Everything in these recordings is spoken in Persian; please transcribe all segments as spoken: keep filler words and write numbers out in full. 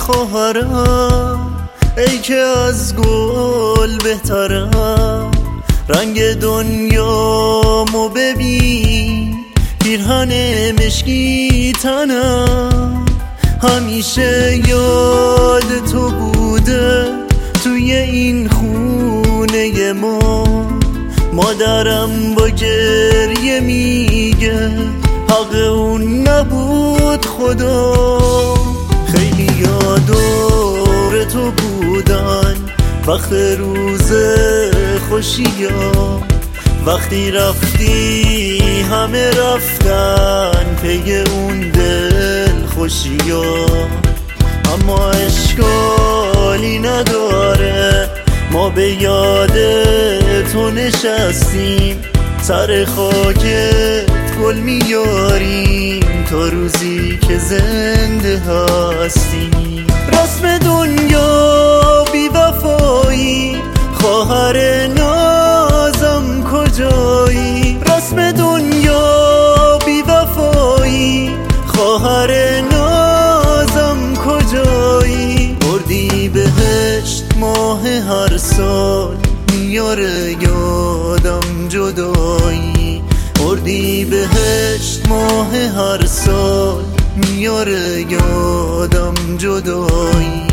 خواهرم، ای که از گل بهترم. رنگ دنیامو ببین، پیرهن مشکی تنم. همیشه یاد تو بوده توی این خونه ما. مادرم با گریه میگه حق اون نبود خدا. خیلی یادور تو بودن وقت روز خوشی‌ها. وقتی رفتی همه رفتن پی اون دل خوشی‌ها. اما اشکالی نداره، ما به یاد تو نشستیم. سر خاکت گل میاریم تا روزی که زنده هستیم. رسم دنیا بی وفایی، خواهر نازم کجایی؟ رسم دنیا بی وفایی، خواهر نازم کجایی؟ اردی بهشت ماه هر سال میاره یادم جدایی. اردی بهشت ماه هر سال میاره یادم جدایی.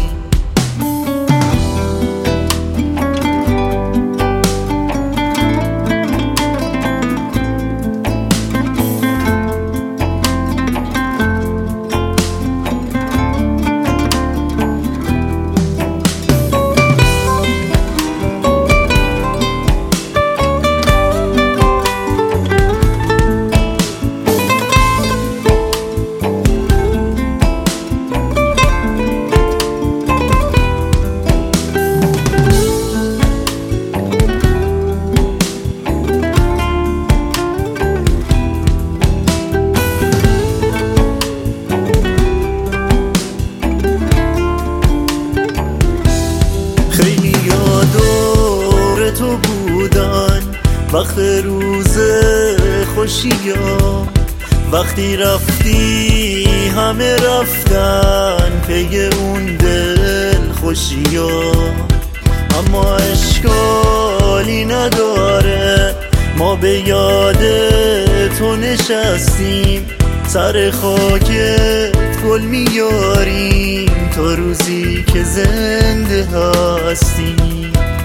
خیلی یادور تو بودن وقت روز خوشی‌ها. وقتی رفتی همه رفتن پی اون دل خوشی‌ها. اما اشکالی نداره، ما به یاد تو نشستیم. سر خاکت گل میاریم تا روزی که زنده هستیم.